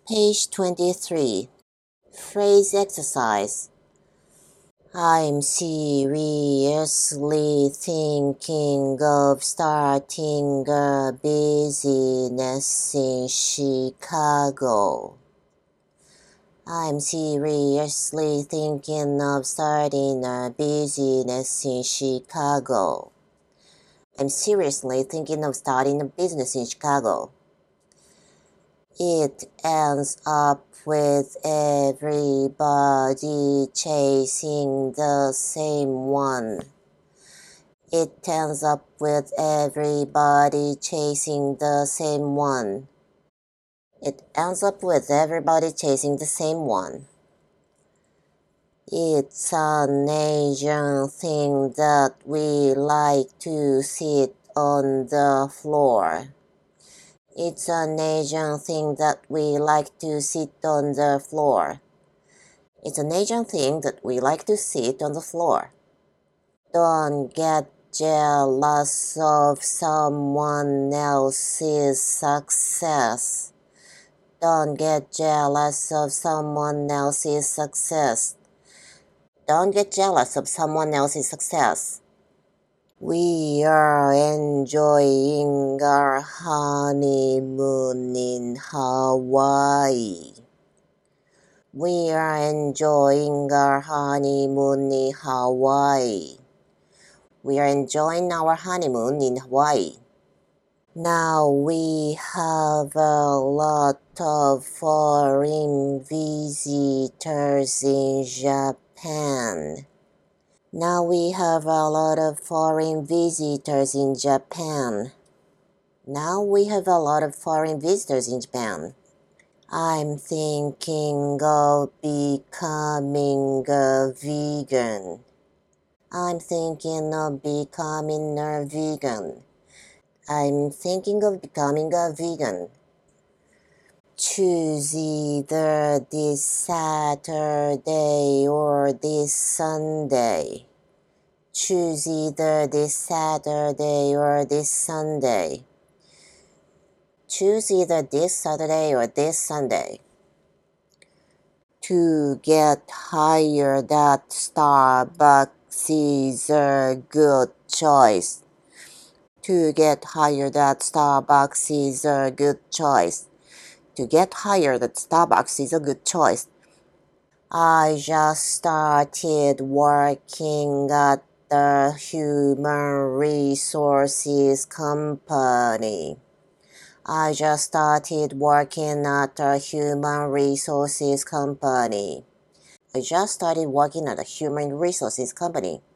Page 23. Phrase exercise. I'm seriously thinking of starting a business in Chicago. I'm seriously thinking of starting a business in Chicago. I'm seriously thinking of starting a business in Chicago. It ends up with everybody chasing the same one. It ends up with everybody chasing the same one. It ends up with everybody chasing the same one. It's an Asian thing that we like to sit on the floor. It's an Asian thing that we like to sit on the floor. It's an Asian thing that we like to sit on the floor. Don't get jealous of someone else's success. Don't get jealous of someone else's success. Don't get jealous of someone else's success. We are enjoying our honeymoon in Hawaii. We are enjoying our honeymoon in Hawaii. We are enjoying our honeymoon in Hawaii. Now we have a lot of foreign visitors in Japan. Now we have a lot of foreign visitors in Japan. Now we have a lot of foreign visitors in Japan. I'm thinking of becoming a vegan. I'm thinking of becoming a vegan. I'm thinking of becoming a vegan. Choose either this Saturday or this Sunday. Choose either this Saturday or this Sunday. Choose either this Saturday or this Sunday. To get hired at Starbucks is a good choice. To get hired at Starbucks is a good choice. To get hired at Starbucks is a good choice. I just started working at the Human Resources Company. I just started working at a Human Resources Company. I just started working at a Human Resources Company.